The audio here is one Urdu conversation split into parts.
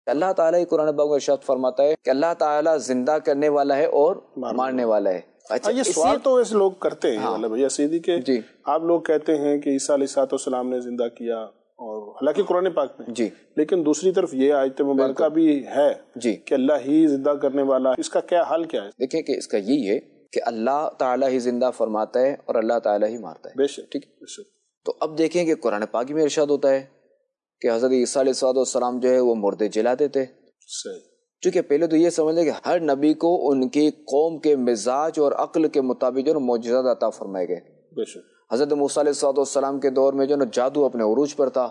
اللہ تعالیٰ ہی قرآن پاک میں ارشاد فرماتا ہے کہ اللہ تعالیٰ زندہ کرنے والا ہے اور مارنے والا ہے. اچھا یہ سوال تو ایسے لوگ کرتے ہیں مطلب بھیا سیدھی کہ آپ لوگ کہتے ہیں کہ عیسیٰ علیہ السلام نے زندہ کیا، اور حالانکہ قرآن پاک میں لیکن دوسری طرف یہ آیت مبارکہ بھی ہے کہ اللہ ہی زندہ کرنے والا. اس کا کیا حل کیا ہے؟ دیکھیں کہ اس کا یہی ہے کہ اللہ تعالیٰ ہی زندہ فرماتا ہے اور اللہ تعالیٰ ہی مارتا ہے. بے شک. ٹھیک. تو اب دیکھیں کہ قرآن پاک میں ارشاد ہوتا ہے کہ حضرت عیسیٰ علیہ السلام جو ہے وہ مردے جلاتے تھے. صحیح. چونکہ پہلے تو یہ سمجھ لیں کہ ہر نبی کو ان کی قوم کے مزاج اور عقل کے مطابق جو ہے معجزات عطا فرمائے گئے. بے شک. حضرت موسیٰ علیہ السلام کے دور میں جو ہے جادو اپنے عروج پر تھا،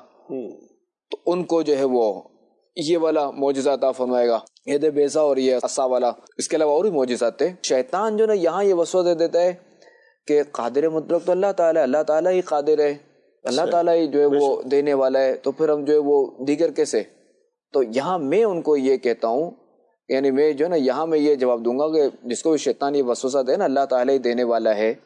تو ان کو جو ہے وہ یہ والا معجزہ عطا فرمائے گا، ید بیضا اور یہ عصا والا. اس کے علاوہ اور بھی معجزات تھے. شیطان جو ہے یہاں یہ وسوسہ دے دیتا ہے کہ قادر مطلق تو اللہ تعالیٰ ہے، اللہ تعالیٰ ہی قادر ہے، اللہ تعالیٰ ہی جو ہے وہ دینے والا ہے، تو پھر ہم جو ہے وہ دیگر کیسے. تو یہاں میں ان کو یہ کہتا ہوں، یعنی میں جو ہے نا یہاں میں یہ جواب دوں گا کہ جس کو بھی شیطان یہ وسوسہ دے نا اللہ تعالیٰ ہی دینے والا ہے،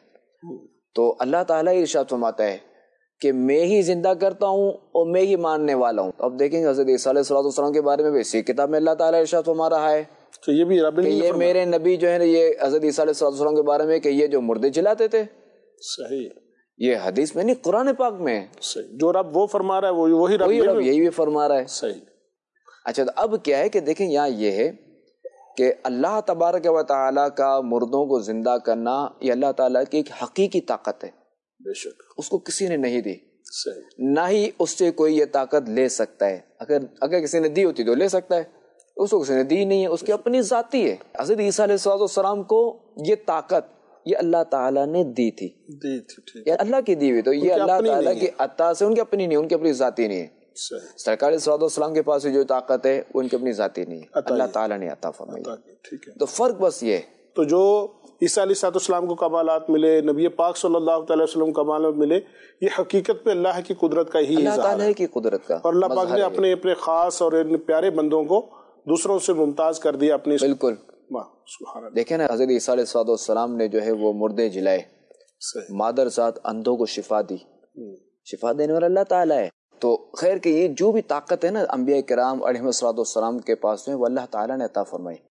تو اللہ تعالیٰ ہی ارشاد فرماتا ہے کہ میں ہی زندہ کرتا ہوں اور میں ہی ماننے والا ہوں. اب دیکھیں گے حضرت عیسیٰ علیہ السلام کے بارے میں بھی اسی کتاب میں اللہ تعالیٰ ارشاد فرما رہا ہے تو یہ بھی رب کہ یہ میرے نبی جو ہے نا یہ حضرت عیسیٰ علیہ السلام کے بارے میں کہ یہ جو مردے جلاتے تھے. صحیح. یہ حدیث میں نہیں، قرآن پاک میں. صحیح. جو رب وہ فرما رہا ہے وہی رب یہی بھی فرما رہا ہے. صحیح. اچھا تو اب کیا ہے کہ دیکھیں یہاں یہ ہے کہ اللہ تبارک و تعالیٰ کا مردوں کو زندہ کرنا یہ اللہ تعالیٰ کی ایک حقیقی طاقت ہے. بے شک. اس کو کسی نے نہیں دی. صحیح. نہ ہی اس سے کوئی یہ طاقت لے سکتا ہے. اگر کسی نے دی ہوتی تو لے سکتا ہے، اس کو کسی نے دی نہیں ہے، اس کی اپنی ذاتی ہے. حضرت عیسیٰ علیہ السلام کو یہ طاقت یہ اللہ تعالیٰ نے دی تھی، اللہ کی دی ہوئی، تو یہ اللہ تعالیٰ کی عطا سے، ان کی اپنی نہیں، ان کی اپنی ذاتی نہیں ہے. سرکار صلی اللہ علیہ وسلم کے پاس جو طاقت ہے ان کی اپنی ذاتی نہیں ہے، اللہ تعالیٰ نے عطا فرمائی. تو فرق بس یہ. تو جو عیسیٰ علیہ السلام کو کمالات ملے، نبی پاک صلی اللہ علیہ وسلم کو کمالات ملے، یہ حقیقت پہ اللہ کی قدرت کا ہی اللہ تعالیٰ کی قدرت کا، اور اللہ پاک نے اپنے خاص اور پیارے بندوں کو دوسروں سے ممتاز کر دیا اپنی. بالکل. دیکھیں نا حضرت عیسیٰ علیہ السلام نے جو ہے وہ مردے جلائے، مادر ذات اندھوں کو شفا دی، شفا دینے والا اللہ تعالیٰ ہے. تو خیر کہ یہ جو بھی طاقت ہے نا انبیاء کرام علیہ السلام کے پاس میں وہ اللہ تعالیٰ نے عطا فرمائی.